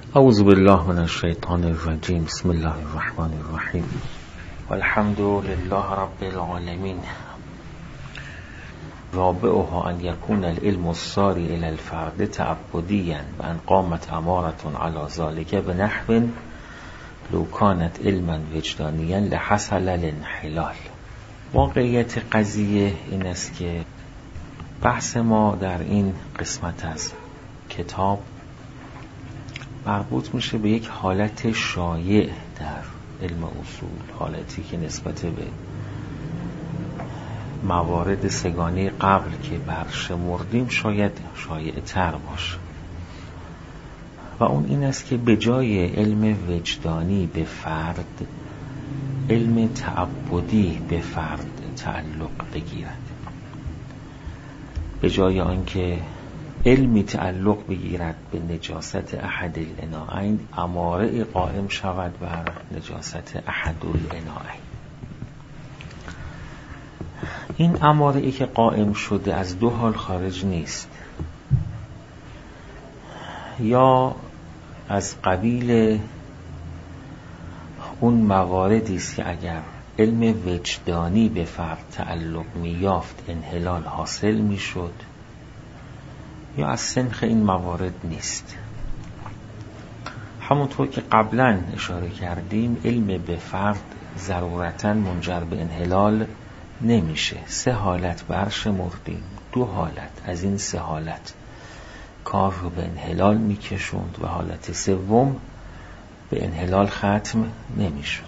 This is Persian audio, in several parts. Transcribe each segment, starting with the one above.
اعوذ بالله من الشیطان الرجیم. بسم الله الرحمن الرحیم. والحمد لله رب العالمین. رابعها ان یکون العلم الصاری الى الفرد تعبدیا و ان قامت امارة على ذلك بنحو لو كانت علما وجدانیا لحصل الانحلال. واقعیت قضیه این است که بحث ما در این قسمت از کتاب مربوط میشه به یک حالت شایع در علم اصول، حالتی که نسبت به موارد سگانه قبل که برشمردیم شاید شایع تر باشه، و اون این است که به جای علم وجدانی به فرد، علم تعبدی به فرد تعلق بگیرد. به جای آنکه علمی تعلق بگیرد به نجاست احد الاناءین، اماره قائم شود بر نجاست احد الاناءین. این اماره ای که قائم شده از دو حال خارج نیست، یا از قبیل اون مواردی است که اگر علم وجدانی به فرد تعلق می‌یافت انحلال حاصل می‌شد، یا از سنخ این موارد نیست. همونطور که قبلا اشاره کردیم، علم به فرد ضرورتاً منجر به انحلال نمیشه. سه حالت برشمردیم، دو حالت از این سه حالت کار رو به انحلال میکشوند و حالت سوم به انحلال ختم نمیشد.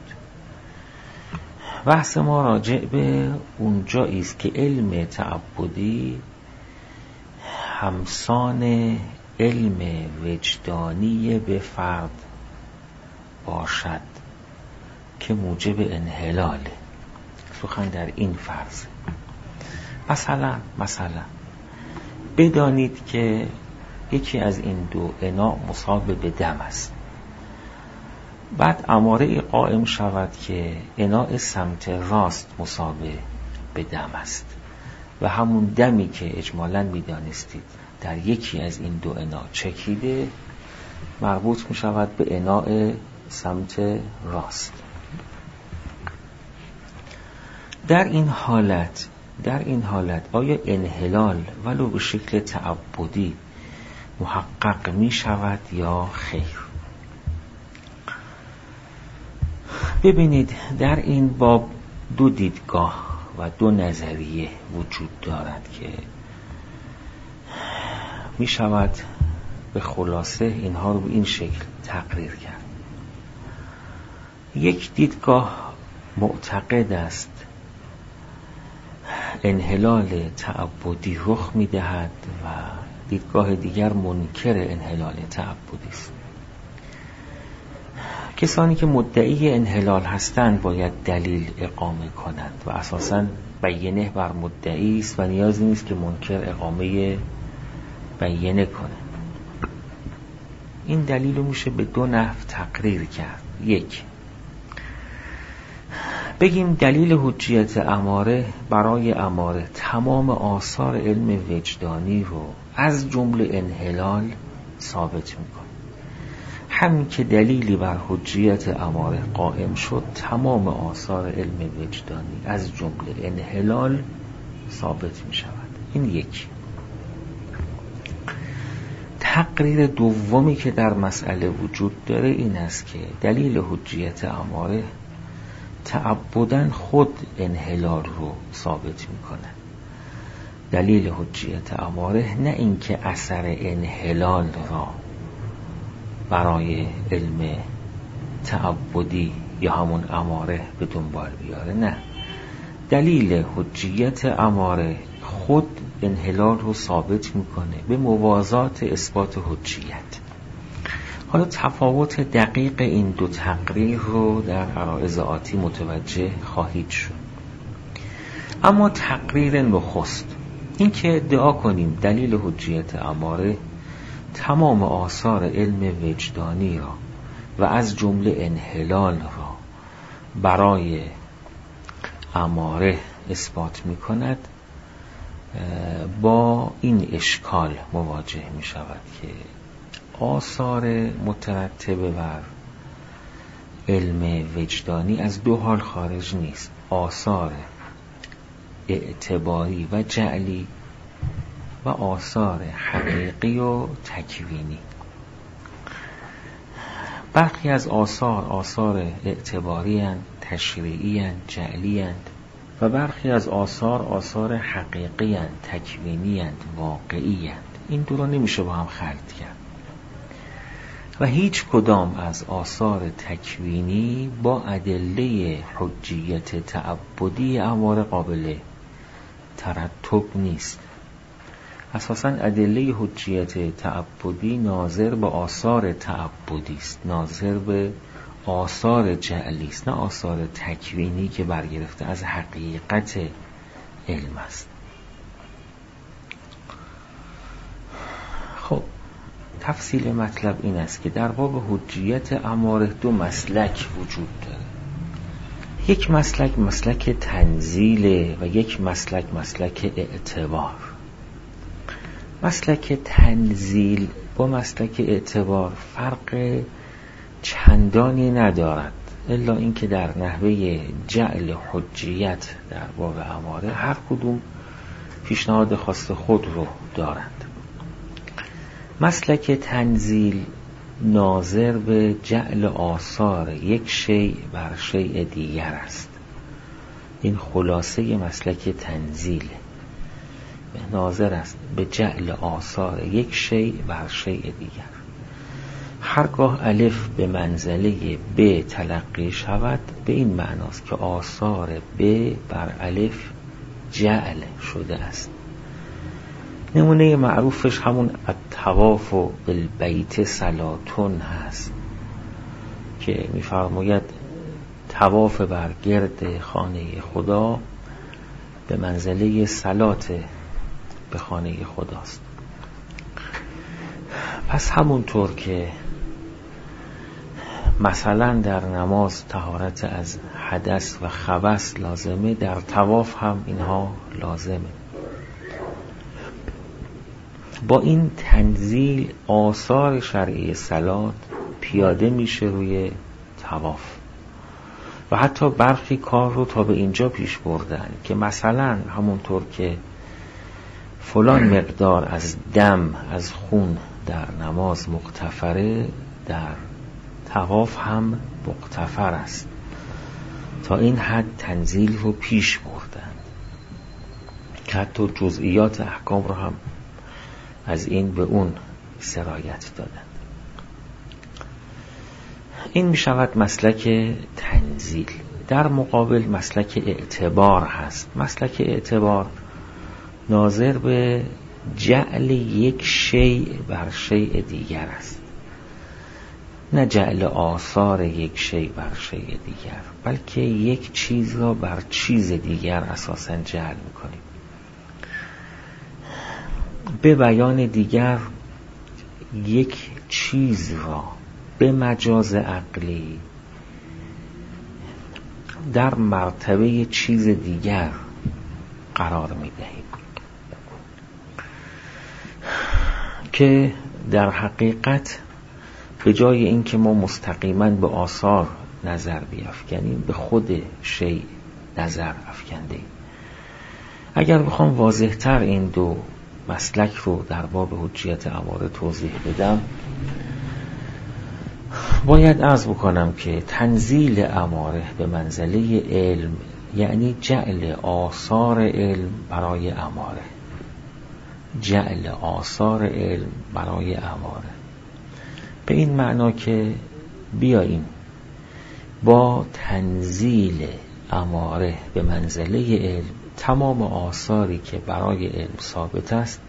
بحث ما راجع به اونجایی است که علم تعبدی همسان علم وجدانی به فرد باشد که موجب انحلاله. سخن در این فرض. مثلا بدانید که یکی از این دو اناء مصاب به دم است. بعد اماره قائم شود که اناء سمت راست مصاب به دم است و همون دمی که اجمالاً می‌دانستید در یکی از این دو اناء چکیده مربوط می شود به اناء سمت راست. در این حالت آیا انحلال ولو به شکل تعبدی محقق می شود یا خیر؟ ببینید، در این باب دو دیدگاه و دو نظریه وجود دارد که می شود به خلاصه اینها رو به این شکل تقریر کرد. یک دیدگاه معتقد است انحلال تعبدی رخ می دهد و دیدگاه دیگر منکر انحلال تعبدی است. کسانی که مدعی انحلال هستند باید دلیل اقامه کنند و اساساً بینه بر مدعی است و نیازی نیست که منکر اقامه بینه کنه. این دلیل رو میشه به دو نحو تقریر کرد. یک، بگیم دلیل حجیت اماره برای اماره تمام آثار علم وجدانی رو از جمله انحلال ثابت میکنه. همین که دلیلی بر حجیت اماره قائم شد، تمام آثار علم وجدانی از جمله انحلال ثابت می شود. این یک. تقریر دومی که در مسئله وجود داره این است که دلیل حجیت اماره تعبداً خود انحلال رو ثابت می کنه. دلیل حجیت اماره نه اینکه اثر انحلال را برای علم تعبدی یا همون اماره به دنبال بیاره، نه، دلیل حجیت اماره خود انحلال رو ثابت میکنه به موازات اثبات حجیت. حالا تفاوت دقیق این دو تقریر رو در عرائض آتی متوجه خواهید شد. اما تقریر نخست این که ادعا کنیم دلیل حجیت اماره تمام آثار علم وجدانی را و از جمله انحلال را برای اماره اثبات می کند، با این اشکال مواجه می شود که آثار مترتبه بر علم وجدانی از دو حال خارج نیست: آثار اعتباری و جعلی و آثار حقیقی و تکوینی. برخی از آثار اعتباری اند، تشریعی اند، جعلی اند، و برخی از آثار حقیقی اند، تکوینی اند، واقعی اند. این دو رو نمیشه با هم خلط کرد و هیچ کدام از آثار تکوینی با ادله حجیت تعبدی اماره قابل ترتب نیست. اساساً ادله حجیت تعبدی ناظر به آثار تعبدی است، ناظر به آثار جعلی است، نه آثار تکوینی که برگرفته از حقیقت علم است. خب تفصیل مطلب این است که در باب حجیت اماره دو مسلک وجود داره. یک مسلک مسلک تنزیل و یک مسلک اعتبار. مسلک تنزیل با مسلک اعتبار فرق چندانی ندارد، الا اینکه در نحوه جعل حجیت در باب اماره هر کدوم پیشنهاد خاص خود رو دارند. مسلک تنزیل ناظر به جعل آثار یک شیء بر شیء دیگر است. این خلاصه مسلک تنزیل، ناظر است به جعل آثار یک شیء بر شیء دیگر. هرگاه الف به منزله ب تلقی شود، به این معناست که آثار ب بر الف جعل شده است. نمونه معروفش همون الطواف بالبیت صلاتون هست که می‌فرماید طواف بر گرد خانه خدا به منزله صلات به خانه خداست. پس همونطور که مثلا در نماز طهارت از حدث و خبث لازمه، در طواف هم اینها لازمه. با این تنزیل آثار شرعی صلات پیاده میشه روی طواف و حتی برخی کار رو تا به اینجا پیش بردن که مثلا همونطور که فلان مقدار از دم از خون در نماز مغتفره، در طواف هم مغتفر است. تا این حد تنزیل رو پیش بردن که حتی جزئیات احکام رو هم از این به اون سرایت دادن. این می شود مسلک تنزیل. در مقابل مسلک اعتبار هست. مسلک اعتبار ناظر به جعل یک شیء بر شیء دیگر است، نه جعل آثار یک شیء بر شیء دیگر، بلکه یک چیز را بر چیز دیگر اساساً جعل می‌کنیم. به بیان دیگر یک چیز را به مجاز عقلی در مرتبه چیز دیگر قرار می‌دهیم که در حقیقت به جای اینکه ما مستقیما به آثار نظر بیافکنیم، به خود شیء نظر افکنده. اگر بخوام واضح‌تر این دو مسلک رو در باب حجیت اماره توضیح بدم، باید عرض بکنم که تنزیل اماره به منزله علم یعنی جعل آثار علم برای اماره، جعل آثار علم برای اماره، به این معنا که بیاییم با تنزیل اماره به منزله علم تمام آثاری که برای علم ثابت است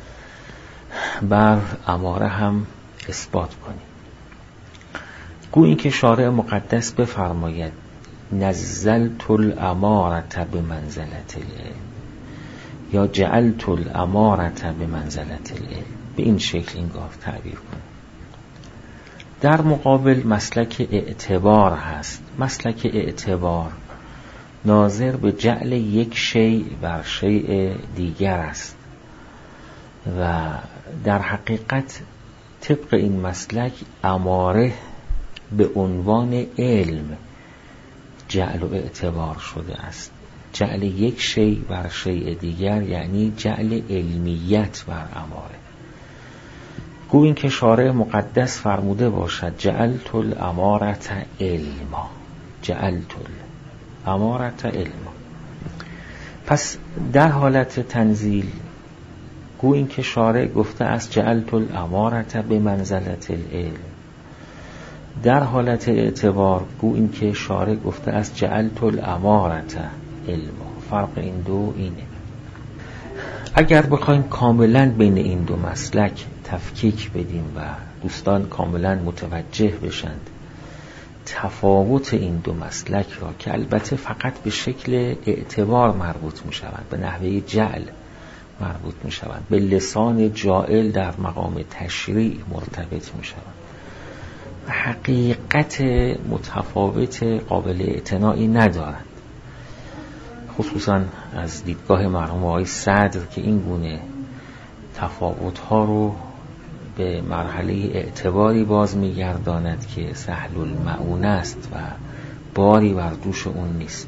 بر اماره هم اثبات کنیم. گویی که شارع مقدس بفرماید نزلت الامارة بمنزلة العلم یا جعلت الامارة بمنزلة العلم، به این شکل انگار تعبیر کنیم. در مقابل مسلک اعتبار هست. مسلک اعتبار ناظر به جعل یک شیء بر شیء دیگر است و در حقیقت طبق این مسلک اماره به عنوان علم جعل و اعتبار شده است. جعل یک شیء بر شیء دیگر یعنی جعل علمیت بر اماره. گو این که شارع مقدس فرموده باشد جعلت الامارة علما، جعلت الامارة علما. پس در حالت تنزیل گو این که شارع گفته است جعلت الامارة به منزلت العلم. در حالت اعتبار گو این که شارع گفته است جعلت الامارة علما. فرق این دو اینه. اگر بخوایم کاملا بین این دو مسلک تفکیک بدیم و دوستان کاملا متوجه بشند تفاوت این دو مسلک را که البته فقط به شکل اعتبار مربوط می شوند، به نحوه جعل مربوط می شوند، به لسان جاعل در مقام تشریع مرتبط می شوند، حقیقت متفاوت قابل اعتنایی ندارند. خصوصا از دیدگاه مرحوم آقای صدر که این گونه تفاوت‌ها رو به مرحله اعتباری باز می‌گرداند که سهل المعونه است و باری بر دوش اون نیست.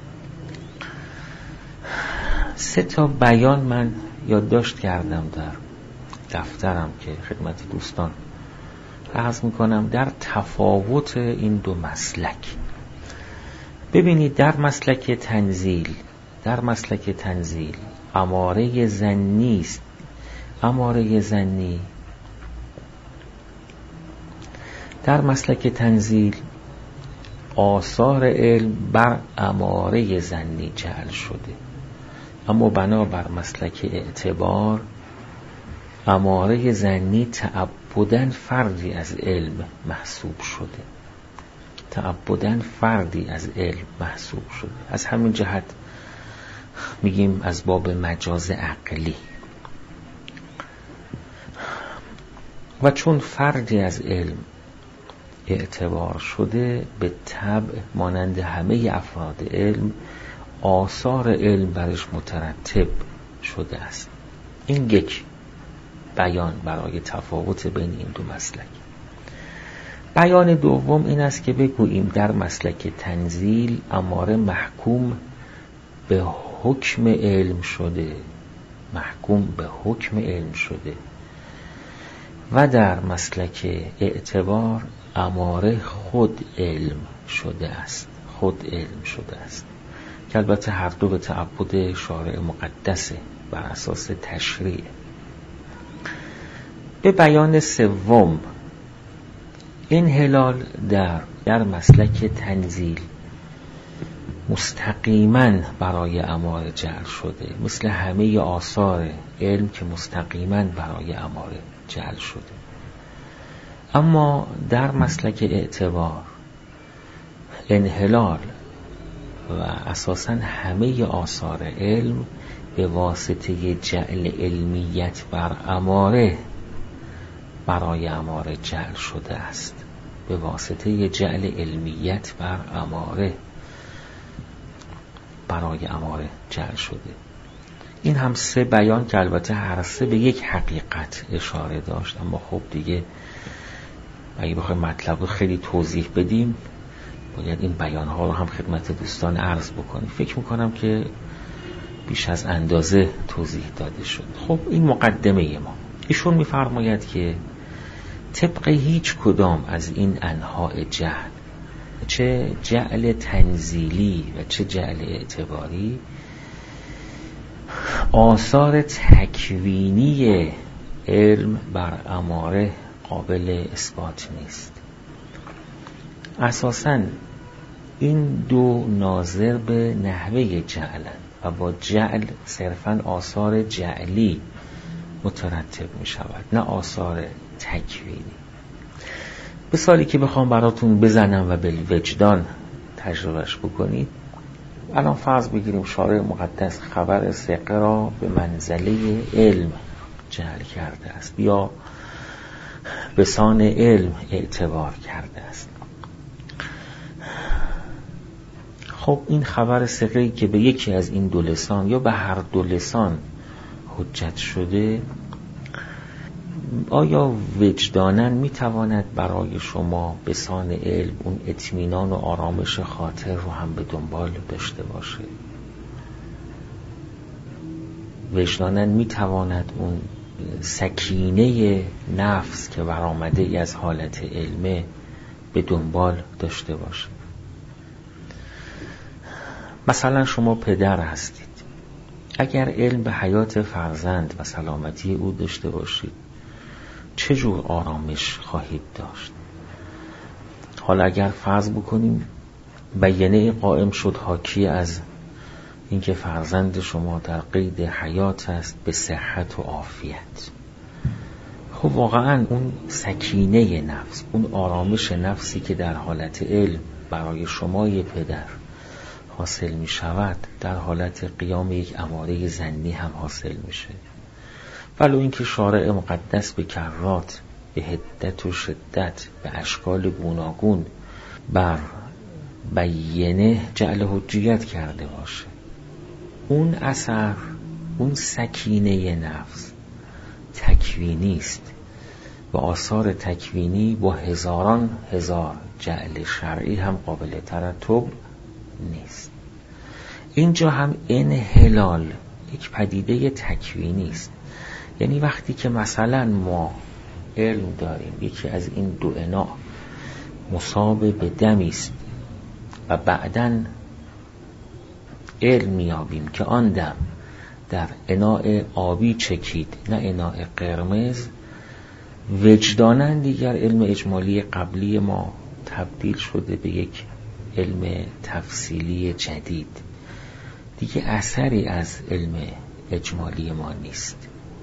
3 بیان من یادداشت کردم در دفترم که خدمت دوستان عرض می‌کنم در تفاوت این دو مسلک. ببینید در مسلک تنزیل اماره ظنی است. اماره ظنی در مسلک تنزیل آثار علم بر اماره ظنی جعل شده، اما بنابر مسلک اعتبار اماره ظنی تعبداً فردی از علم محسوب شده. تعبداً فردی از علم محسوب شده. از همین جهت میگیم از باب مجاز عقلی. و چون فردی از علم اعتبار شده به طبع مانند همه افراد علم آثار علم برش مترتب شده است. این یک بیان برای تفاوت بین این دو مسلک. بیان دوم این است که بگوییم در مسلک تنزیل اماره محکوم به حکم علم شده، محکوم به حکم علم شده و در مسلک اعتبار اماره خود علم شده است، خود علم شده است که البته هر دو به تعبد شارع مقدسه بر اساس تشریع. به بیان سوم انحلال در مسلک تنزیل مستقیما برای اماره جعل شده، مثل همه آثار علم که مستقیما برای اماره جعل شده. اما در مسلک اعتبار انحلال و اساساً همه آثار علم به واسطه جعل علمیت بر اماره برای اماره جعل شده است، به واسطه جعل علمیت بر اماره برای اماره جعل شده. این هم 3 بیان که البته هر 3 به یک حقیقت اشاره داشت، اما خب دیگه اگه بخوایم مطلب رو خیلی توضیح بدیم باید این بیانها رو هم خدمت دوستان عرض بکنیم. فکر میکنم که بیش از اندازه توضیح داده شد. خب این مقدمه ما. ایشون میفرماید که طبق هیچ کدام از این انواع جهل، چه جعل تنزیلی و چه جعل اعتباری، آثار تکوینی علم بر اماره قابل اثبات نیست. اساساً این دو ناظر به نحوه جعلند و با جعل صرفاً آثار جعلی مترتب می شود، نه آثار تکوینی. مثالی که بخوام براتون بزنم و بالوجدان تجربهش بکنید، الان فرض بگیریم شارع مقدس خبر ثقه را به منزله علم جعل کرده است یا به سان علم اعتبار کرده است. خب این خبر ثقه‌ای که به یکی از این 2 لسان یا به هر 2 لسان حجت شده آیا وجداناً میتواند برای شما به سان علم اون اطمینان و آرامش خاطر رو هم به دنبال داشته باشه؟ وجداناً میتواند اون سکینه نفس که برآمده ای از حالت علمه به دنبال داشته باشه؟ مثلا شما پدر هستید، اگر علم به حیات فرزند و سلامتی او داشته باشید چه جور آرامش خواهید داشت؟ حالا اگر فرض بکنیم بیانیه قائم شد حاکی از اینکه فرزند شما در قید حیات است به صحت و عافیت، خب واقعا اون سکینه نفس، اون آرامش نفسی که در حالت علم برای شمای پدر حاصل می شود در حالت قیام یک اماره ظنی هم حاصل میشه. ولو اینکه شارع مقدس به کرات به حدت و شدت به اشکال گوناگون بر بیانه جعل حجیت کرده باشه، اون اثر، اون سکینه نفس تکوینی است و آثار تکوینی با هزاران هزار جعل شرعی هم قابل ترتب نیست. اینجا هم انحلال یک پدیده تکوینی است. یعنی وقتی که مثلا ما علم داریم یکی از این دو اناء مصاب به دمی است و بعداً علم میابیم که آن دم در اناء آبی چکید نه اناء قرمز، وجداناً دیگر علم اجمالی قبلی ما تبدیل شده به یک علم تفصیلی جدید، دیگه اثری از علم اجمالی ما نیست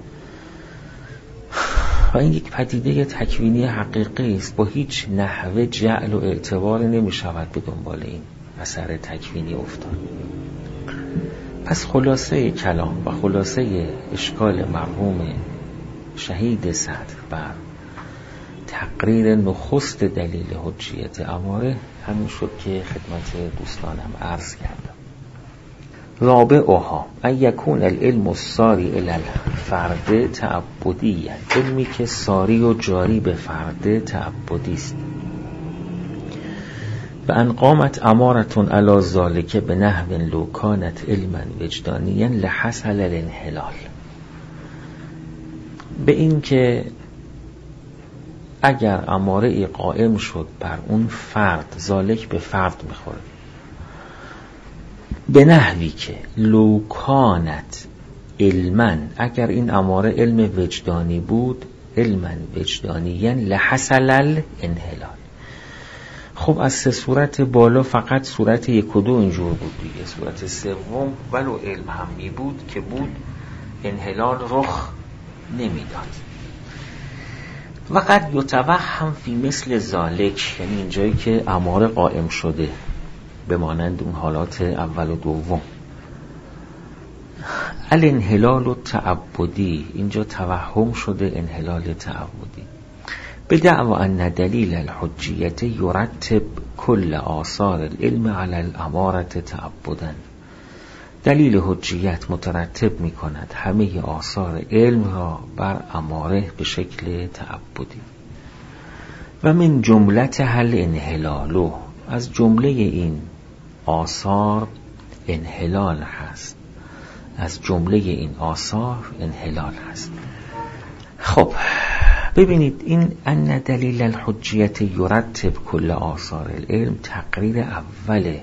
و این یک پدیده تکوینی حقیقی است. با هیچ نحوه جعل و اعتبار نمی شود به دنبال این اثر تکوینی افتاد. پس خلاصه کلام و خلاصه اشکال مرحوم شهید صدر بر تقریر نخست دلیل حجیت اماره همین شد که خدمت دوستانم عرض کردم. رابعها ان یکون العلم الساری الی الفرد تعبدی، علمی که ساری و جاری به فرد تعبدی است. و ان قامت امارتون علی ذالک به نحو لو کانت علما وجدانیا لحصل الانحلال، به این که اگر اماره قائم شد بر اون فرد، ذالک به فرد میخوره، به نحوی که لو کانت علما، اگر این اماره علم وجدانی بود، علما وجدانیا لحصل الانحلال. خب از سه صورت بالا فقط صورت 1 و 2 اینجور بود دیگه. صورت سوم ولو علم هم می بود که بود انحلال رخ نمیداد. وقد یتوهم فی مثل ذالک، یعنی اینجایی که اماره قائم شده به مانند اون حالات اول و دوم، الانحلال التعبدی، اینجا توهم شده انحلال تعبدی. به دعوا ان دلیل الحجیت یرتب کل آثار العلم علی الاماره تعبدا، دلیل حجیت مترتب می کند همه آثار علم را بر اماره به شکل تعبدی. و من جملت هل انحلالو، از جمله این آثار انحلال هست، از جمله این آثار انحلال هست. خب ببینید این ان دلیل الحجیت یرتب کل آثار العلم تقریر اول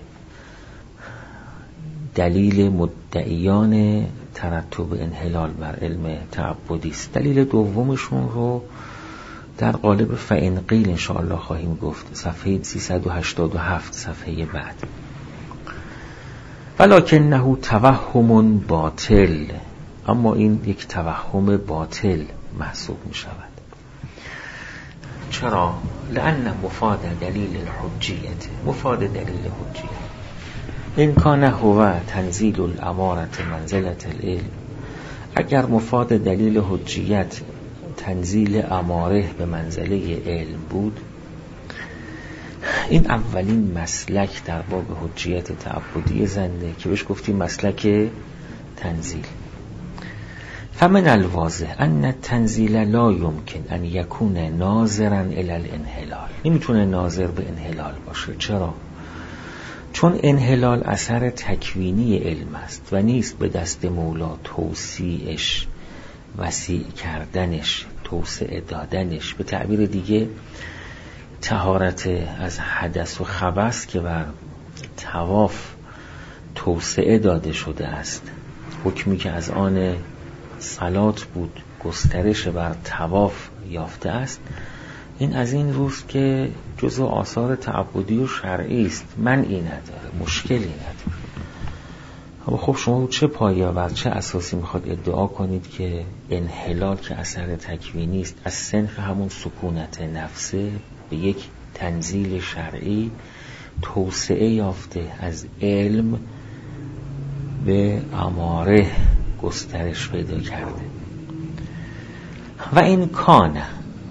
دلیل مدعیان ترتب انحلال بر علم تعبدی است. دلیل دومشون رو در قالب فإن قیل انشاءالله خواهیم گفت، صفحه 387 صفحه بعد. ولکنه توهم باطل، اما این یک توهم باطل محسوب می شود. چرا؟ لأن مفاد دلیل الحجیت، مفاد دلیل حجیت این کان هو تنزیل الاماره منزلت العلم، اگر مفاد دلیل حجیت تنزیل اماره به منزله علم بود، این اولین مسلک در باب حجیت تعبدی زنده که بهش گفتیم مسلک تنزیل. فمن الواضح ان التنزیل لا یمکن ان یکون ناظرا الی الانحلال. نمیتونه ناظر به انحلال باشه. چرا؟ چون انحلال اثر تکوینی علم است و نیست به دست مولا توسیعش، وسیع کردنش، توسعه دادنش. به تعبیر دیگه طهارت از حدث و خبث که بر طواف توسعه داده شده است، حکمی که از آن صلات بود گسترش بر طواف یافته است، این از این روست که جزء آثار تعبدی و شرعی است، منعی نداره، مشکلی نداره. اما خب شما چه پایه و چه اساسی میخواد ادعا کنید که انحلال که اثر تکوینی است از صنف همون سکونت نفسه به یک تنزیل شرعی توسعه یافته، از علم به اماره گسترش پیدا کرده؟ و این کانه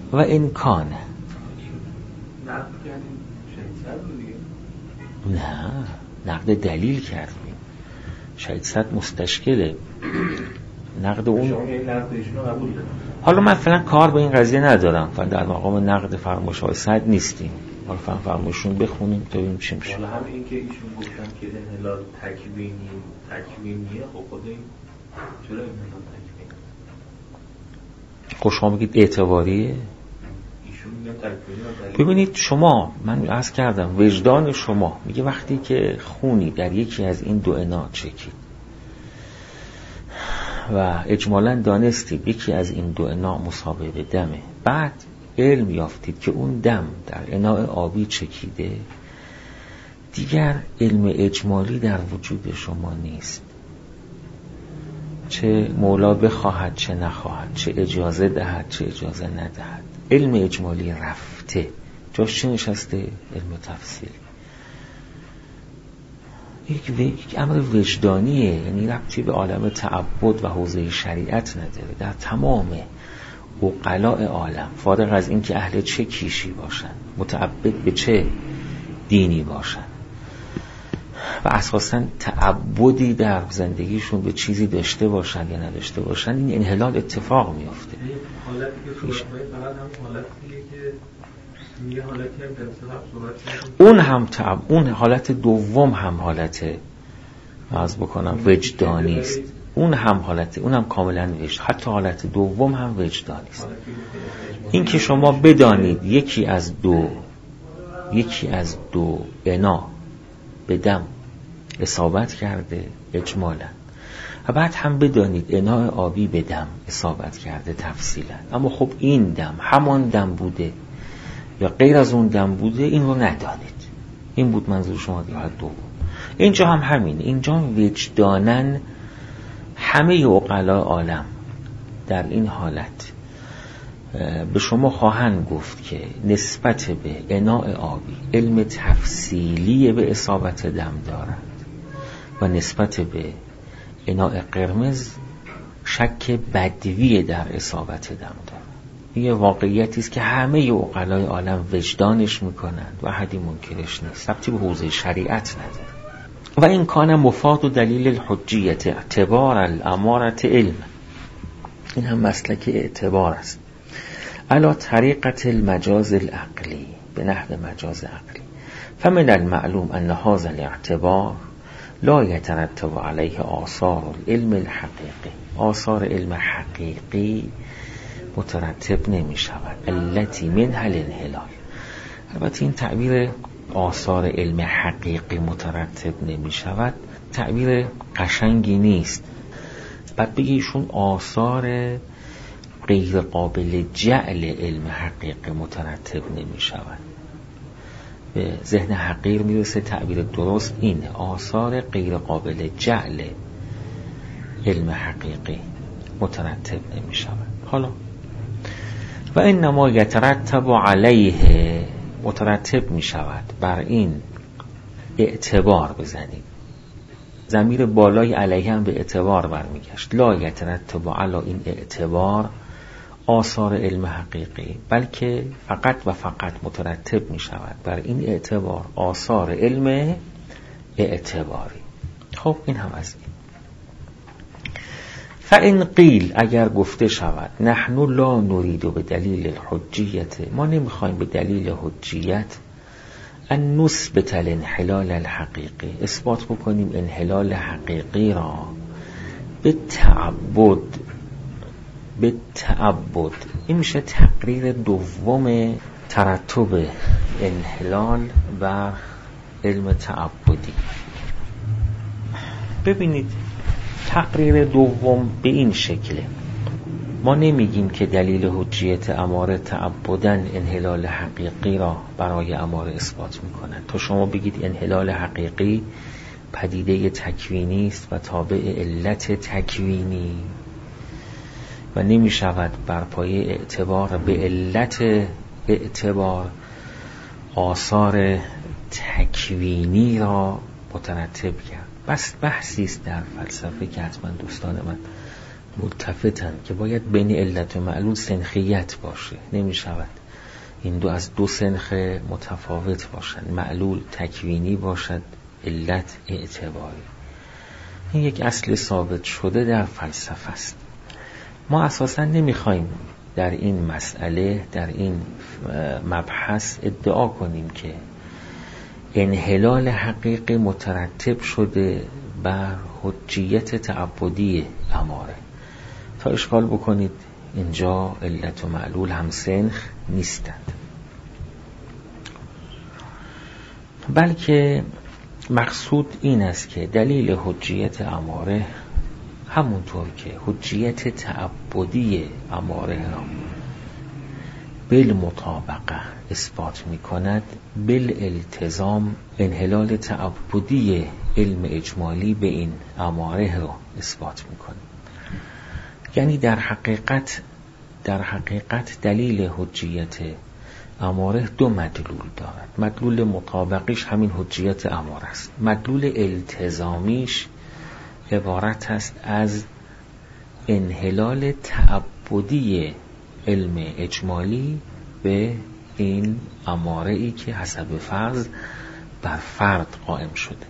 نه، نقد دلیل کردیم. شاید صد مستشکله نقد اون. حالا من فعلا کار به این قضیه ندارم، فعلا در مقام نقد فرمایش های صد نیستیم. حالا فعلا فرمایشون بخونیم تا ببینیم چی میشه. حالا هم این که ایشون گفتن که انحلال تکوینیه، خب خود این چرا انحلال تکوینی؟ خب شما بگید اعتباریه. ببینید شما، من عرض کردم وجدان شما میگه وقتی که خونی در یکی از این دو انا چکید و اجمالاً دانستید یکی از این دو انا مساوی به دمه، بعد علم یافتید که اون دم در اناء آبی چکیده، دیگر علم اجمالی در وجود شما نیست. چه مولا بخواهد چه نخواهد، چه اجازه دهد چه اجازه ندهد، علم اجمالی رفته، جاش چه نشسته؟ علم تفصیل. یک امر وجدانیه، یعنی ربطی به عالم تعبد و حوزه شریعت نداره. در تمام عقلاء عالم، فارغ از این که اهل چه کیشی باشن، متعبد به چه دینی باشن و اساساً تعبدی در زندگیشون به چیزی داشته باشن یا نداشته باشن، این انحلال اتفاق میفته. حالتی که صورت باید فقط هم حالتیه که یه حالتی هم در صورت اون حالت دوم هم حالت عرض بکنم وجدانی است. اون هم حالت، اون هم کاملا وجد، حتی حالت دوم هم وجدانی است. این که شما بدانید یکی از دو انا به دم اصابت کرده اجمالا، و بعد هم بدانید اناء آبی به دم اصابت کرده تفصیلا، اما خب این دم همان دم بوده یا غیر از اون دم بوده، این رو ندانید. این بود منظور شما در حالت دوم. اینجا هم همین، اینجا وجدانن همه عقلاء عالم در این حالت به شما خواهند گفت که نسبت به اناء آبی علم تفصیلی به اصابت دم دارند و نسبت به اناء قرمز شک بدوی در اصابت دم دارند. یه واقعیتی است که همه عقلاء عالم وجدانش میکنند و احدی منکرش نیست، ربطی به حوزه شریعت نداره. و این کان مفاد و دلیل الحجیت اعتبار الامارت علم، این هم مسلک اعتبار است، علی طریقت المجاز العقلی، به نحو مجاز عقلی. فمن المعلوم ان هذا الاعتبار لا يترتب علیه آثار العلم الحقیقی، آثار علم حقیقی مترتب نمی شود، التي منها الانحلال. البته این تعبیر آثار علم حقیقی مترتب نمی شود تعبیر قشنگی نیست. بعد بگیشون آثار غیر قابل جعل علم حقیقی مترتب نمی شود. به ذهن حقیر میرسه تعبیر درست اینه، آثار غیر قابل جعل علم حقیقی مترتب نمی شود. حالا و انما یترتب علیه، مترتب می شود بر این اعتبار. بزنید ضمیر بالای علیه هم به اعتبار برمیگشت. لا یترتب علی این اعتبار آثار علم حقیقی، بلکه فقط و فقط مترتب می شود بر این اعتبار آثار علم اعتباری. خب این هم از این. فإن قیل، اگر گفته شود نحن لا نرید به دلیل الحجیت، ما نمیخوایم به دلیل حجیت ان نثبت الانحلال الحقیقی، اثبات بکنیم انحلال حقیقی را به تعبد. این میشه تقریر دوم ترتب انحلال و علم تعبدی. ببینید تقریر دوم به این شکله، ما نمیگیم که دلیل حجیت اماره تعبداً انحلال حقیقی را برای اماره اثبات میکنند. تا شما بگید انحلال حقیقی پدیده تکوینی است و تابع علت تکوینی و نمی شود بر پایه اعتبار به علت اعتبار آثار تکوینی را مترتب کرد. بس بحثی است در فلسفه که حتما دوستان من ملتفتن که باید بین علت و معلول سنخیت باشه. نمی شود این دو از دو سنخ متفاوت باشند، معلول تکوینی باشد، علت اعتباری. این یک اصل ثابت شده در فلسفه است. ما اساسا نمیخوایم در این مسئله، در این مبحث ادعا کنیم که انحلال حقیقی مترتب شده بر حجیت تعبدی اماره. تا اشکال بکنید اینجا علت و معلول هم سنخ نیستند، بلکه مقصود این است که دلیل حجیت اماره همونطور که حجیت تعبدی اماره را بالمطابقه اثبات می کند، بالالتزام انحلال تعبدی علم اجمالی به این اماره را اثبات می کند. یعنی در حقیقت دلیل حجیت اماره دو مدلول دارد. مدلول مطابقیش همین حجیت اماره است. مدلول التزامیش عبارت است از انحلال تعبدی علم اجمالی به این اماره ای که حسب فرض بر فرد قائم شده.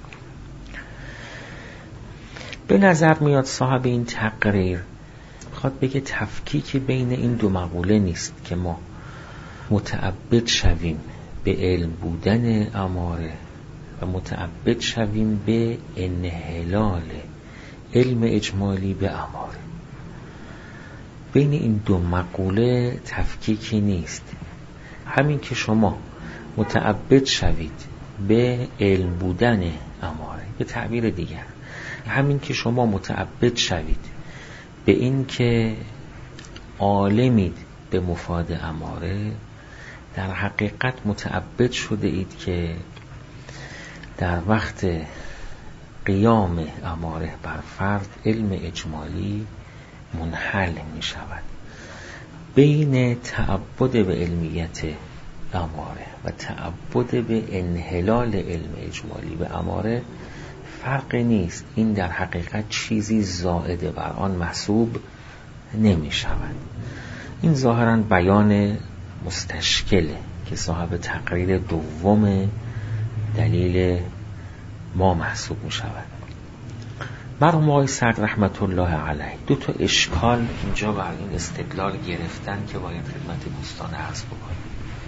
به نظر میاد صاحب این تقریر میخواد بگه تفکیکی بین این دو مقوله نیست که ما متعبد شویم به علم بودن اماره و متعبد شویم به انحلال علم اجمالی به اماره. بین این دو مقوله تفکیکی نیست. همین که شما متعبد شوید به علم بودن اماره، به تعبیر دیگر همین که شما متعبد شوید به این که عالمید به مفاد اماره، در حقیقت متعبد شده اید که در وقت قیام اماره بر فرد علم اجمالی منحل می شود. بین تعبد به علمیت اماره و تعبد به انحلال علم اجمالی به اماره فرق نیست. این در حقیقت چیزی زائد بر آن محسوب نمی شود. این ظاهراً بیان مستشکله که صاحب تقریر دوم دلیل ما محسوب می شود. مرحوم آقای صدر رحمت الله علیه دو تا اشکال اینجا بر این استدلال گرفتن که باید خدمت دوستان عرض بکنیم.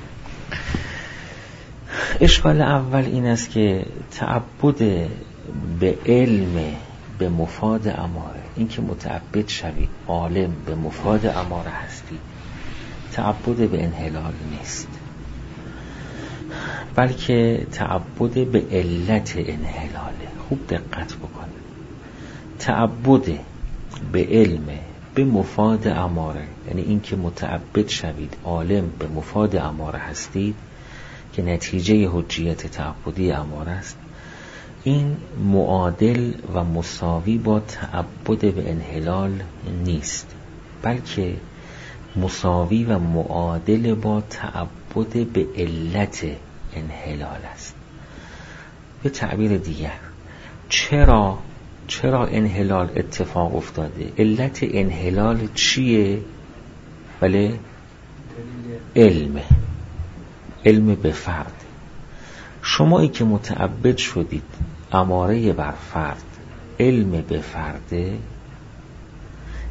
اشکال اول این است که تعبد به علم به مفاد اماره، این که متعبد شوید عالم به مفاد اماره هستید، تعبد به انحلال نیست، بلکه تعبد به علت انحلاله. خوب دقت بکنید. تعبد به علم به مفاد اماره، یعنی این که متعبد شوید عالم به مفاد اماره هستید که نتیجه حجیت تعبدی اماره است، این معادل و مساوی با تعبد به انحلال نیست، بلکه مساوی و معادل با تعبد به علت انحلال است. به تعبیر دیگر چرا انحلال اتفاق افتاده؟ علت انحلال چیه؟ بله علم به فرد. شمایی که متعبد شدید اماره بر فرد علم به فرده،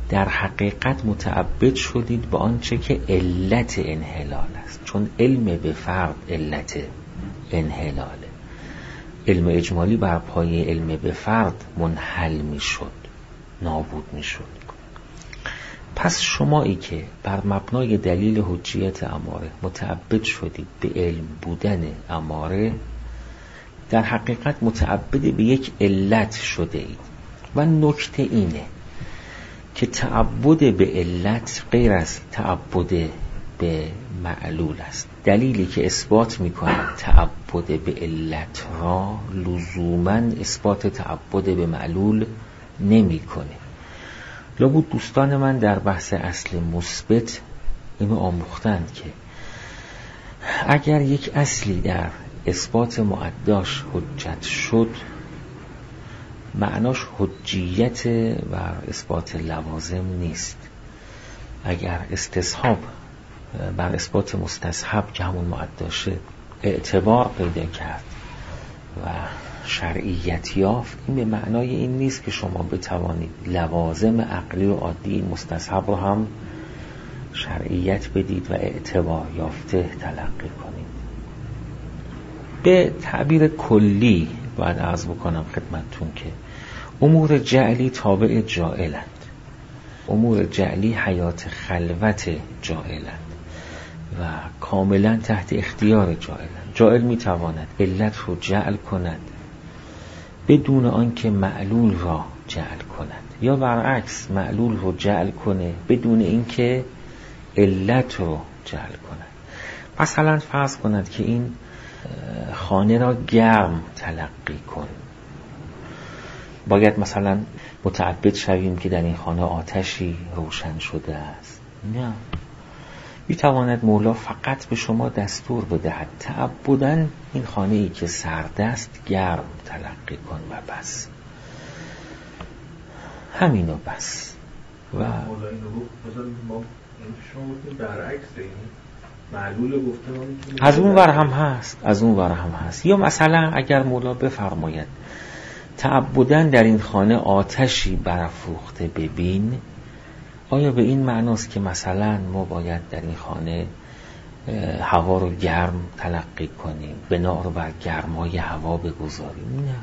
در حقیقت متعبد شدید به آنچه که علت انحلال است، چون علم به فرد علت انحلاله. علم اجمالی بر پایه علم به فرد منحل می شد، نابود می شد. پس شمایی که بر مبنای دلیل حجیت اماره متعبد شدید به علم بودن اماره، در حقیقت متعبد به یک علت شده اید. و نکته اینه که تعبد به علت غیر از تعبد به معلول است. دلیلی که اثبات میکنه تعبد به علت را لزوماً اثبات تعبد به معلول نمیکنه. لابد دوستان من در بحث اصل مثبت اینو آموختند که اگر یک اصلی در اثبات معداش حجت شد، معناش حجیت بر اثبات لوازم نیست. اگر استصحاب بر اثبات مستصحب که همون معداشه اعتبار پیدا کرد و شرعیت یافت، این به معنای این نیست که شما بتوانید لوازم عقلی و عادی این مستصحب رو هم شرعیت بدید و اعتبار یافته تلقی کنید. به تعبیر کلی باید عرض بکنم خدمتتون که امور جعلی تابع جائلند. امور جعلی حیات خلوت جائلند و کاملا تحت اختیار جائلند. جائل میتواند علت رو جعل کند بدون آنکه معلول را جعل کند، یا برعکس معلول رو جعل کنه بدون اینکه علت رو جعل کند. مثلا فرض کند که این خانه را گرم تلقی کن. باید مثلا متعبد شویم که در این خانه آتشی روشن شده است؟ نه، میتواند مولا فقط به شما دستور بدهد تعبداً این خانه ای که سرد است گرم تلقی کن و بس، همین و بس. و مولا اینو گفت مثلا ما شما گفتیم برعکس این معلول گفته از اون ور هم هست، از اون ور هم هست. یا مثلا اگر مولا بفرماید تعبداً در این خانه آتشی برافروخته ببین، آیا به این معناست که مثلا ما باید در این خانه هوا رو گرم تلقی کنیم، بنا رو بر گرمای هوا بگذاریم؟ نه،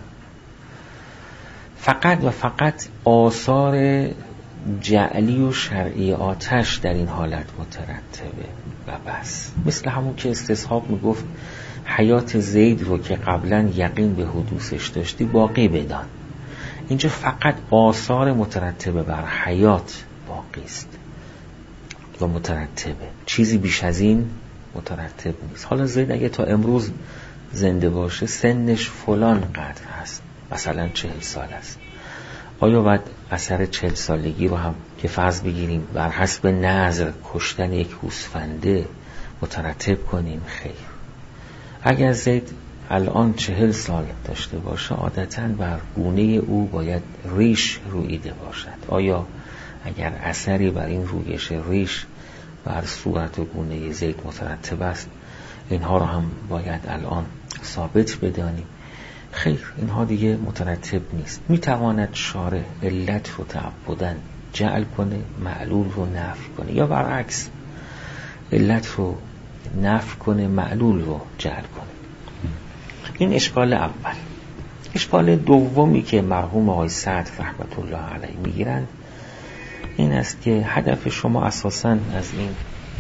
فقط و فقط آثار جعلی و شرعی آتش در این حالت مترتبه و بس. مثل همون که استصحاب میگفت حیات زید رو که قبلا یقین به حدوثش داشتی باقی بدان. اینجا فقط آثار مترتبه بر حیات باقی است و مترتبه، چیزی بیش از این مترتب نیست. حالا زید اگه تا امروز زنده باشه سنش فلان قدر هست، مثلا 40 سال است، آیا باید اثر 40 سالگی رو هم که فرض بگیریم بر حسب نظر کشتن یک گوسفنده مترتب کنیم؟ خیر. اگر زید الان 40 سال داشته باشه، عادتاً بر گونه او باید ریش رویده باشد. آیا اگر اثری بر این رویش ریش بر صورت و گونه زید مترتب است، اینها رو هم باید الان ثابت بدانیم؟ خیر، اینها دیگه مترتب نیست. میتواند شارع علت رو تعبداً جعل کنه، معلول رو نفی کنه، یا برعکس علت رو نفی کنه، معلول رو جعل کنه. این اشکال اول. اشکال دومی که مرحوم آقای سعد رحمت الله علیه میگیرند این است که هدف شما اساساً از این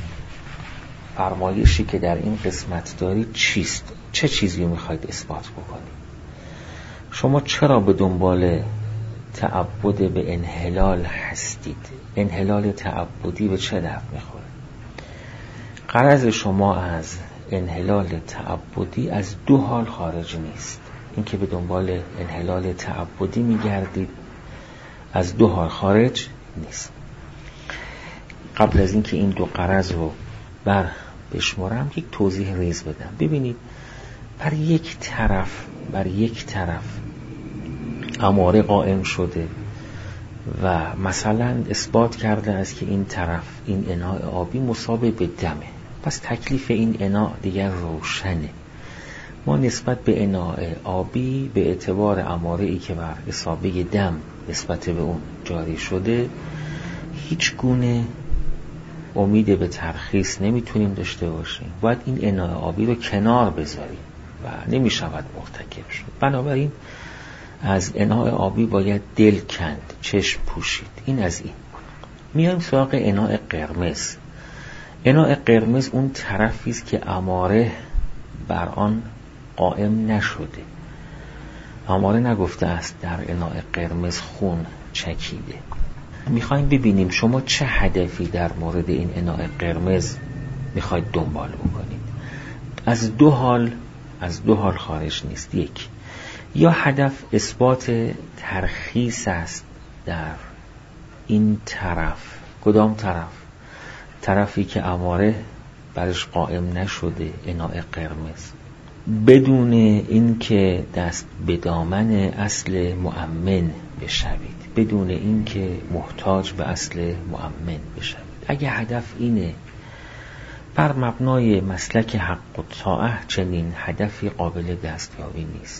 فرمایشی که در این قسمت دارید چیست؟ چه چیزی رو میخواید اثبات بکنید؟ شما چرا به دنبال تعبد به انحلال هستید؟ انحلال تعبدی به چه درد میخوره؟ غرض شما از انحلال تعبدی از دو حال خارج نیست. این که به دنبال انحلال تعبدی میگردید از دو حال خارج نیست. قبل از اینکه این دو غرض رو بشمارم یک توضیح ریز بدم. ببینید، بر یک طرف اماره قائم شده و مثلا اثبات کرده است که این طرف، این اناء آبی مساوی به دمه، پس تکلیف این اناء دیگر روشنه. ما نسبت به اناء آبی به اعتبار اماره ای که بر اصابه دم نسبت به اون جاری شده هیچ گونه امید به ترخیص نمیتونیم داشته باشیم. باید این اناء آبی رو کنار بذاریم و نمیشود مرتکب شد. بنابراین از اناء آبی باید دل کند، چشم پوشید. این از این. میایم سراغ اناء قرمز. اناء قرمز اون طرفی است که اماره بر آن قائم نشده. اماره نگفته است در اناء قرمز خون چکیده. میخوایم ببینیم شما چه هدفی در مورد این اناء قرمز میخواید دنبال بکنید. از دو حال خارج نیست. یک، یا هدف اثبات ترخیص است در این طرف. کدام طرف؟ طرفی که اماره برش قائم نشده، اناء قرمز، بدون اینکه دست به دامن اصل مؤمن بشوید، بدون اینکه محتاج به اصل مؤمن بشوید. اگه هدف اینه، بر مبنای مسلک حق و طاعه چنین هدفی قابل دستیابی نیست،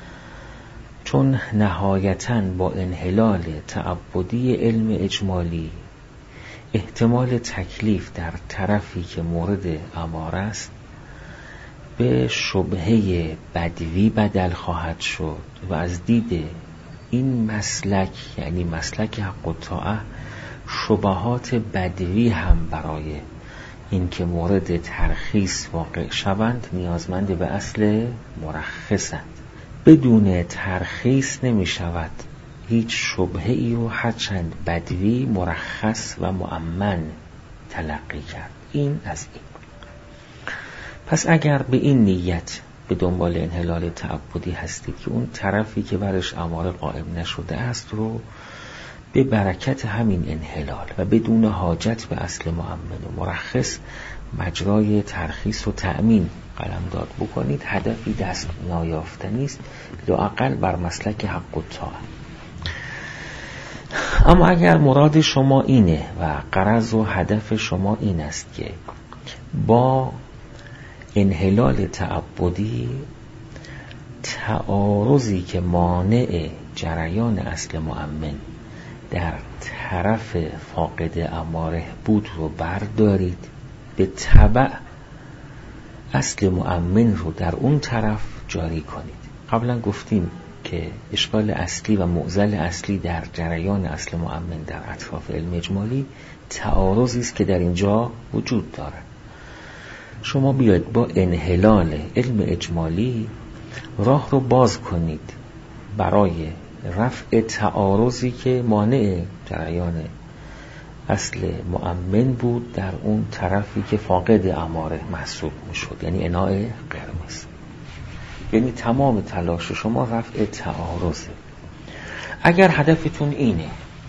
چون نهایتاً با انحلال تعبدی علم اجمالی احتمال تکلیف در طرفی که مورد اماره است به شبهه بدوی بدل خواهد شد و از دید این مسلک، یعنی مسلک حق و طاعه، شبهات بدوی هم برای این که مورد ترخیص واقع شوند نیازمند به اصل مرخصند. بدون ترخیص نمی شود هیچ شبهه ای رو هرچند بدوی مرخص و مؤمن تلقی کرد. این از این. پس اگر به این نیت به دنبال انحلال تعبدی هستید که اون طرفی که برش اماره قائم نشده است رو به برکت همین انحلال و بدون حاجت به اصل مؤمن و مرخص مجرای ترخیص و تأمین قلمداد بکنید، هدفی دست نایافتنی است، لااقل بر مسلک حق و طاعه. اما اگر مراد شما اینه و غرض و هدف شما این است که با انحلال تعبدی تعارضی که مانع جریان اصل مؤمن در طرف فاقد اماره بود رو بردارید، به تبع اصل مؤمن رو در اون طرف جاری کنید. قبلا گفتیم که اشکال اصلی و معضل اصلی در جریان اصل مؤمن در اطراف علم اجمالی تعارضی است که در اینجا وجود دارد. شما بیاید با انحلال علم اجمالی راه رو باز کنید برای رفع تعارضی که مانع جریان اصل مؤمن بود در اون طرفی که فاقد اماره محسوب میشد، یعنی اناء قرمز. یعنی تمام تلاش شما رفع تعارضه. اگر هدفتون اینه،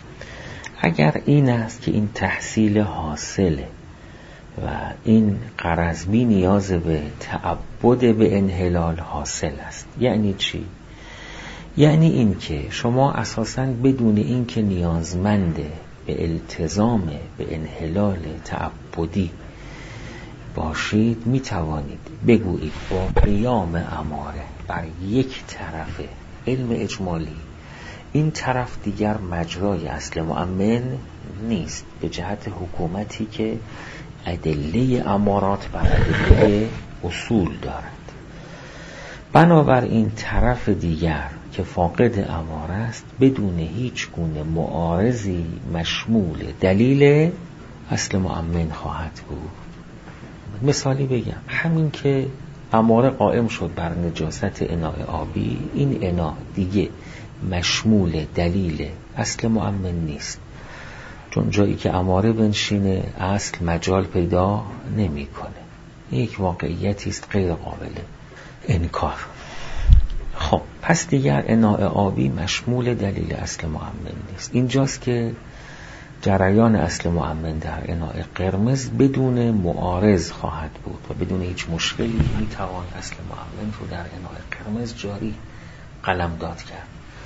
اگر این است که این تحصیل حاصله و این غرض بی نیاز به تعبد به انحلال حاصل است، یعنی چی؟ یعنی این که شما اساساً بدون این که نیازمند به التزام به انحلال تعبدی باشید می توانید بگویید با قیام اماره بر یک طرف علم اجمالی، این طرف دیگر مجرای اصل مؤمن نیست، به جهت حکومتی که ادله امارات بر ادله اصول دارد. بنابراین طرف دیگر که فاقد اماره است بدون هیچ گونه معارضی مشمول دلیل اصل مؤمن خواهد بود. مثالی بگم، همین که اماره قائم شد بر نجاست اناء آبی، این اناء دیگه مشمول دلیل اصل مؤمن نیست، چون جایی که اماره بنشینه اصل مجال پیدا نمی کنه. یک واقعیتی است غیر قابل انکار. خب پس دیگر اناء آبی مشمول دلیل اصل مؤمن نیست. اینجاست که جریان اصل مؤمن در اناء قرمز بدون معارض خواهد بود و بدون هیچ مشکلی میتوان اصل مؤمن رو در اناء قرمز جاری قلمداد کرد.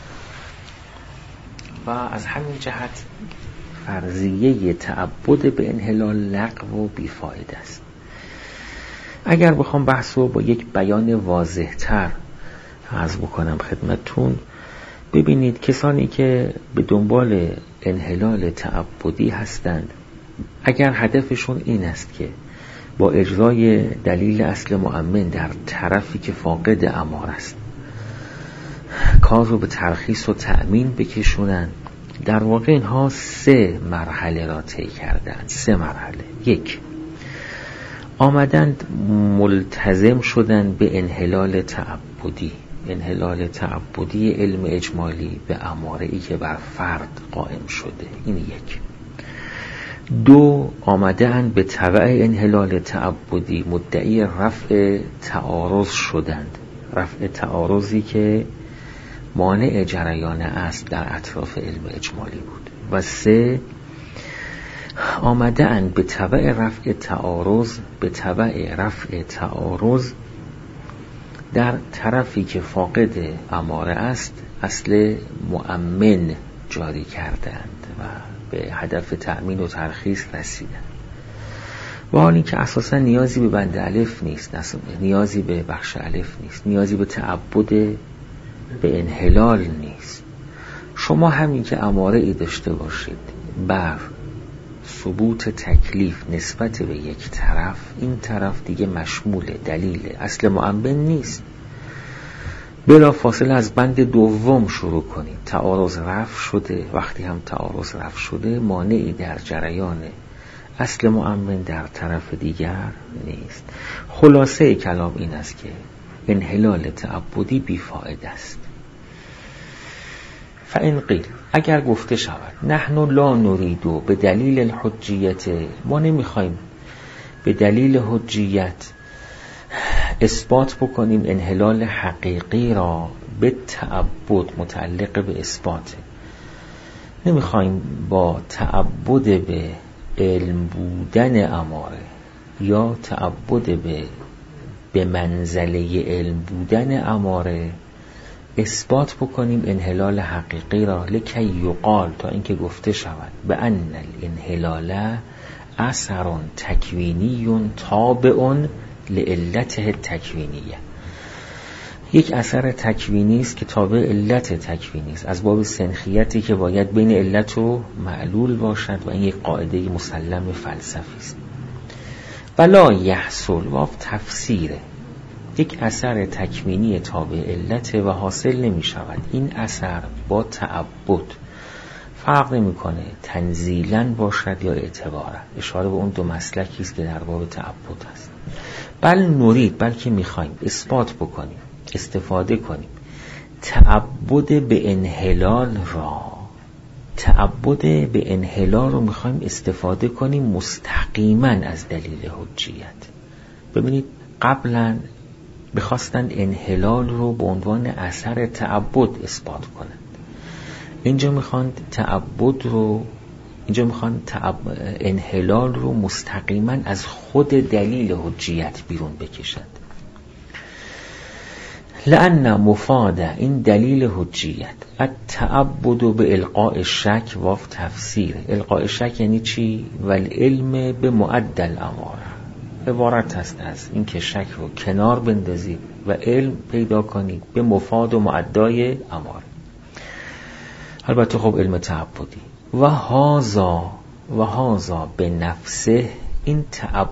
و از همین جهت فرضیه تعبد به انحلال لغو و بیفایده است. اگر بخوام بحث رو با یک بیان واضح تر عرض بکنم خدمتتون، ببینید کسانی که به دنبال انحلال تعبدی هستند، اگر هدفشون این است که با اجرای دلیل اصل مؤمن در طرفی که فاقد اماره است کار رو به ترخیص و تأمین بکشونن، در واقع اینها 3 مرحله را طی کردند. 3 مرحله. 1، آمدند ملتزم شدن به انحلال تعبدی، انحلال تعبدی علم اجمالی به اماره ای که بر فرد قائم شده. این 1. 2، آمدند به تبع انحلال تعبدی مدعی رفع تعارض شدند، رفع تعارضی که مانع جریان اصل در اطراف علم اجمالی بود. و 3، آمدند به تبع رفع تعارض، به تبع رفع تعارض در طرفی که فاقد اماره است اصل مؤمن جاری کردند و به هدف تأمین و ترخیص رسیدند. و حال این که اساسا نیازی به بند الف نیست، نیازی به بخش الف نیست، نیازی به تعبد به انحلال نیست. شما همین که اماره ای داشته باشید بر ثبوت تکلیف نسبت به یک طرف، این طرف دیگه مشمول دلیل اصل مؤمن نیست. بلا فاصله از بند دوم شروع کنید. تعارض رفع شده، وقتی هم تعارض رفع شده مانعی در جریان اصل مؤمن در طرف دیگر نیست. خلاصه کلام این است که انحلال تعبدی بیفائده است. فإن قیل، اگر گفته شود نحن لا نریدو به دلیل الحجیت، ما نمیخوایم به دلیل حجیت اثبات بکنیم انحلال حقیقی را به تعبد متعلق به اثبات، نمیخوایم با تعبد به علم بودن اماره یا تعبد به منزله علم بودن اماره اثبات بکنیم انحلال حقیقی را، لکی یقال، تا اینکه گفته شود به ان الانحلال اثر تکوینی تابع لعلته تکوینیه، یک اثر تکوینی است که تابع علت تکوینی است، از باب سنخیتی که باید بین علت و معلول باشد و این یک قاعده مسلم فلسفی است. ولا یحصل، واف تفسیره، یک اثر تکوینی تابع علت و حاصل نمی شود این اثر با تعبد، فرق نمی کنه تنزیلاً باشد یا اعتبارا، اشاره به اون 2 مسلکی است که در باب تعبد هست. بل نرید، بلکه میخوایم اثبات بکنیم، استفاده کنیم تعبد به انحلال را، تعبد به انحلال رو میخوایم استفاده کنیم مستقیما از دلیل حجیت. ببینید قبلا بخواستند انحلال رو به عنوان اثر تعبد اثبات کنند، اینجا میخواند تعبد رو، اینجا میخوان انحلال رو مستقیما از خود دلیل حجیت بیرون بکشند. لأن مفاد این دلیل حجیت التعبد به القاء شک، واف تفسیر. القاء شک یعنی چی؟ والعلم به معدل اماره، عبارت هست از این که شک رو کنار بندازید و علم پیدا کنید به مفاد و معدای اماره. البته خب علم تعبدی. و هازا به نفسه، این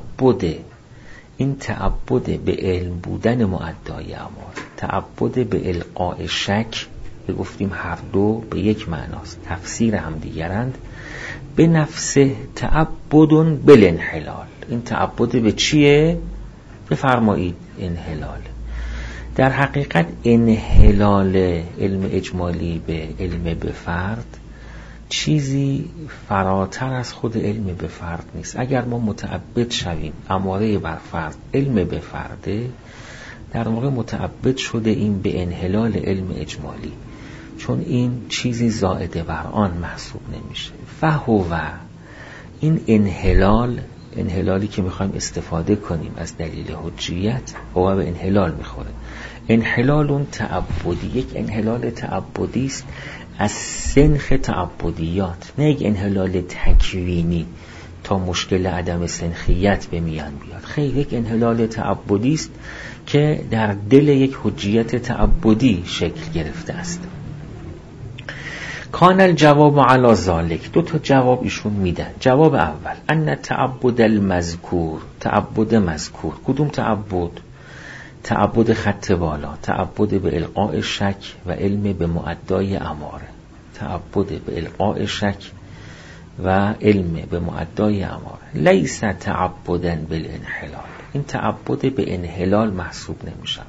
تعبد به علم بودن معدای اماره، تعبد به القاء شک، به گفتیم هر دو به یک معناست، تفسیر هم دیگرند. به نفسه تعبدون بالانحلال، این تعبد به چیه؟ بفرمایید انحلال. در حقیقت انحلال علم اجمالی به علم به فرد چیزی فراتر از خود علم به فرد نیست. اگر ما متعبد شویم اماره بر فرد علم به فرده، در واقع متعبد شده این به انحلال علم اجمالی، چون این چیزی زائده بر آن محسوب نمیشه. فهو این انحلالی که میخوایم استفاده کنیم از دلیل حجیت هو به انحلال میخوره. انحلال اون تعبدی، یک انحلال تعبدی است از سنخ تعبدیات، نه یک انحلال تکوینی تا مشکل عدم سنخیت به میان بیاد. خیلی یک انحلال تعبدی است که در دل یک حجیت تعبدی شکل گرفته است. کان الجواب علی ذالک، 2 تا جواب ایشون میدن. جواب اول ان تعبد المذکور، تعبد مذکور. کدوم تعبد؟ تعبد خط بالا، تعبد به القاء شک و علم به معدای اماره. تعبد به القاء شک و علم به معدای اماره. لیس تعبدا بالانحلال، این تعبد به انحلال محسوب نمی شود،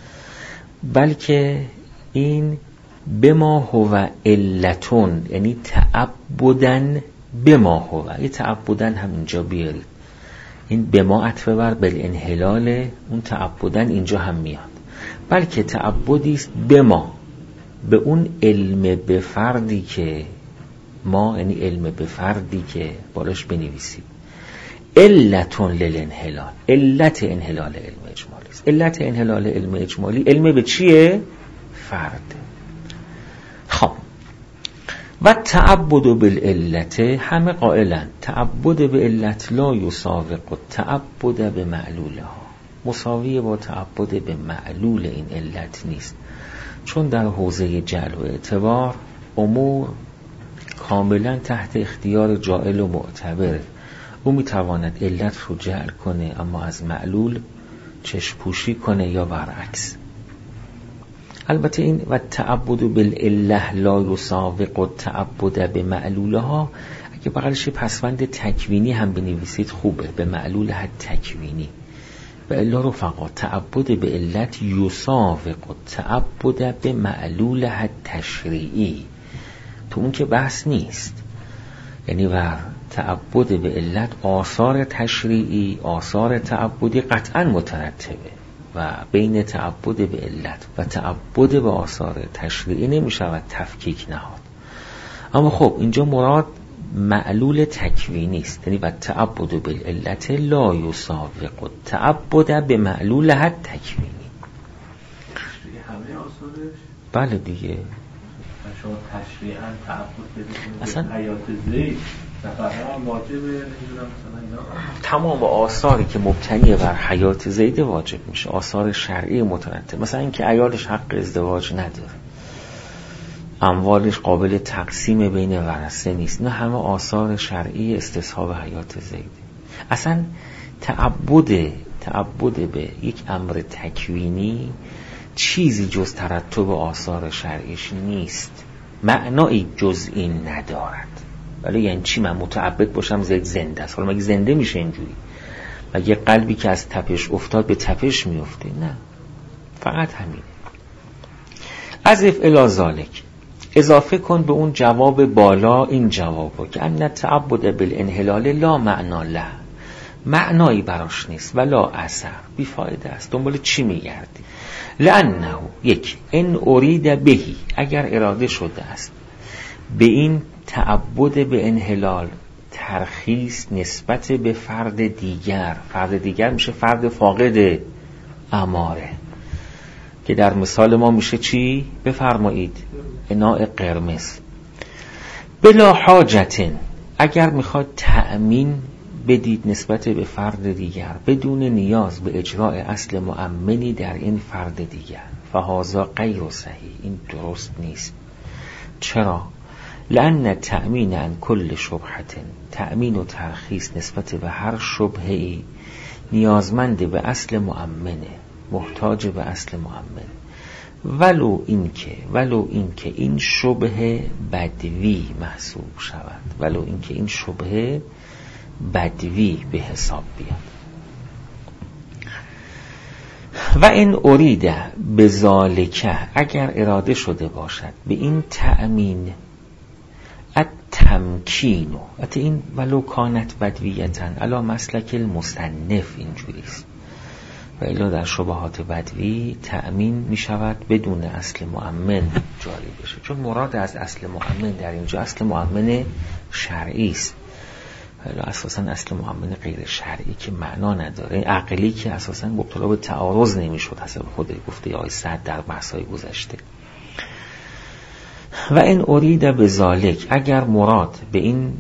بلکه این بما هو علتون، یعنی تعبدن بما هو. این تعبدن هم اینجا بیارید، این بما عطف بر بالانحلال، اون تعبدن اینجا هم میاد. بلکه تعبدی است بما، به اون علم به فردی که ما، یعنی علم به فردی که بالاش بنویسید علتون للانحلال، علت انحلال علم اجمالی است. علت انحلال علم اجمالی علم به چیه؟ فرد. خب و تعبد بالعلت، همه قائلن تعبد به علت لا یساوق تعبد به معلولها، مساوی با تعبد به معلول این علت نیست، چون در حوزه جعل و اعتبار امور کاملا تحت اختیار جاعل و معتبر. او میتواند علت رو جعل کنه اما از معلول چشم پوشی کنه یا برعکس. البته این و تعبد بالعله لا یساوق تعبد به معلولها، اگه بغلش پسوند تکوینی هم بنویسید خوبه، به معلول حد تکوینی. و الا رفقا تعبد به علت یساوق تعبد به معلول حد تشریعی، تو اون که بحث نیست. یعنی و تعبد به علت آثار تشریعی، آثار تعبدی قطعا مترتبه و بین تعبد به علت و تعبد به آثار تشریعی نمی شود تفکیک نهاد. اما خب اینجا مراد معلول تکوینی است، یعنی و تعبد به علت لا یساوق تعبد به معلول حد تکوینی. همه آثارش بله دیگه، شما تشریعاً تعبد بدید اصلا حیات زید هم واجبه، نمیدونم مثلا اینا تمام آثاری که مبتنی بر حیات زید واجب میشه، آثار شرعی مترتب. مثلا اینکه عیالش حق ازدواج نداره، اموالش قابل تقسیم بین ورثه نیست، نه همه آثار شرعی استصحاب حیات زید. اصلا تعبد به یک امر تکوینی چیزی جز ترتب آثار شرعیش نیست، معنایی جز این ندارد. ولی یعنی چی من متعبد باشم زید زنده است؟ حالا مگه زنده میشه اینجوری؟ مگه قلبی که از تپش افتاد به تپش میفته؟ نه، فقط همین. اضف الی ذالک، اضافه کن به اون جواب بالا این جوابو که ان تعبد بالانحلال لا معنا له، معنایی براش نیست، ولا اثر، بیفایده است. دنبال چی میگردی؟ لانه یک ان ارید بهی، اگر اراده شده است به این تعبد به انحلال ترخیص نسبت به فرد دیگر، فرد دیگر میشه فرد فاقد اماره که در مثال ما میشه چی؟ بفرمایید اناء قرمز. بلا حاجتن، اگر میخواد تأمین بدید نسبت به فرد دیگر بدون نیاز به اجراء اصل مؤمنی در این فرد دیگر، فهذا غیر صحیح، این درست نیست. چرا؟ لأن تأمین عن کل شبهت، تأمین و ترخیص نسبت به هر شبهه‌ای نیازمند به اصل مؤمنه، محتاج به اصل مؤمن. ولو اینکه این شبهه بدوی محسوب شود، ولو اینکه این شبهه بدوی به حساب بیاد. و این اریده به ذالکه، اگر اراده شده باشد به این تأمین التمکینو، حتی این ولو کانت بدویتن علا مسلک المصنف اینجوریست، و الا در شبهات بدوی تأمین می شود بدون اصل مؤمن جاری بشه، چون مراد از اصل مؤمن در اینجا اصل مؤمن شرعی است، ولی اساسا اصل مؤمن غیر شرعی که معنا نداره، عقلی که اساسا مبتلا به تعارض نمیشد حسب خود گفته آقای سعد در بحث‌های گذشته. و این ارید به ذالک، اگر مراد به این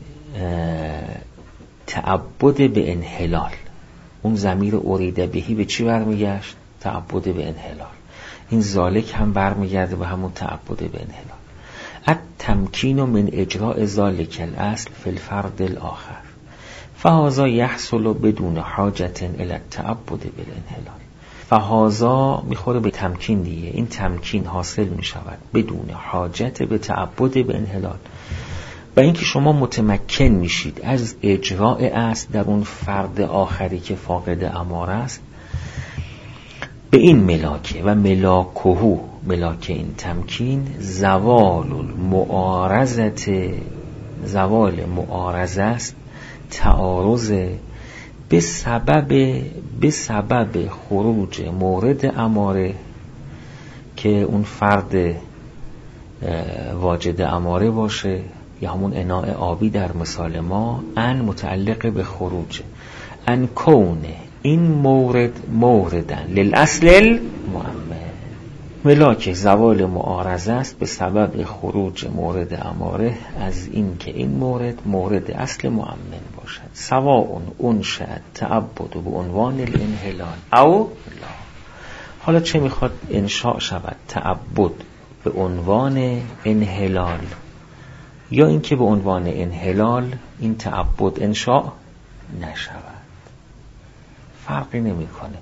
تعبد به انحلال، اون ضمیر اریده بهی به چی برمیگشت؟ تعبد به انحلال. این ذالک هم برمیگرده به همون تعبد به انحلال. التمکین من اجراء ذلک الاصل فی الفرد الاخر فهذا یحصل بدون حاجت الی التعبد بالانحلال. فهذا میخوره به تمکین دیگه، این تمکین حاصل میشود بدون حاجت به تعبد به انحلال، و اینکه شما متمکن میشید از اجراء اصل در اون فرد آخری که فاقد اماره است به این ملاکه و ملاکهو، ملاکه این تمکین زوال معارضه است، تعارض به سبب خروج مورد اماره که اون فرد واجد اماره باشه یا همون اناء آبی در مثال ما، ان متعلق به خروج، ان کونه این موردن للاصل المؤمن. ملاک زوال معارضه است به سبب خروج مورد اماره از این که این مورد اصل مؤمن باشد. سواء انشأ تعبد به عنوان الانحلال او لا. حالا چه میخواد انشاء شود؟ تعبد به عنوان انحلال یا اینکه به عنوان انحلال این تعبد انشاء نشود، فرقی نمیکنه.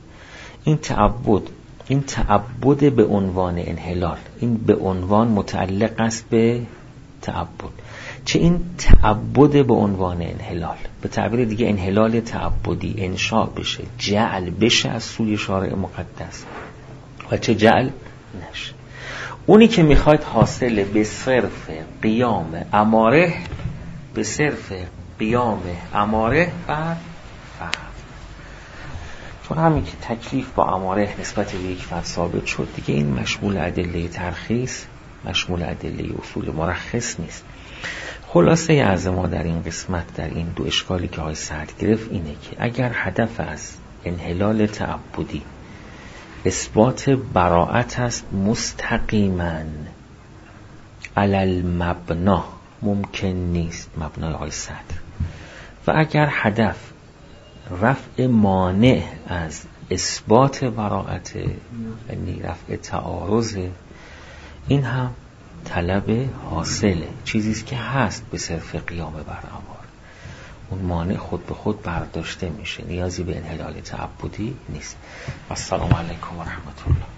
این تعبد به عنوان انحلال، این به عنوان متعلق است به تعبد، چه این تعبد به عنوان انحلال، به تعبیر دیگه انحلال تعبدی انشاء بشه، جعل بشه از سوی شارع مقدس و چه جعل نشه. اونی که میخواید حاصل به صرف قیام اماره، به صرف قیام اماره بر فرد، چون همین که تکلیف با اماره نسبت به یک فرد ثابت شد دیگه، این مشمول ادله ترخیص، مشمول ادله اصول مرخص نیست. خلاصه از ما در این قسمت، در این دو اشکالی که های سعد گرفت اینه که اگر هدف از انحلال تعبدی اثبات براءت است مستقیما علی المبنا، ممکن نیست مبنای های صدر، و اگر هدف رفع مانع از اثبات براءت یعنی رفع تعارض، این هم طلب حاصله، چیزیست که هست به صرف قیام بر امر، اون مانع خود به خود برداشته میشه، نیازی به انحلال تعبدی نیست. السلام علیکم و رحمت الله.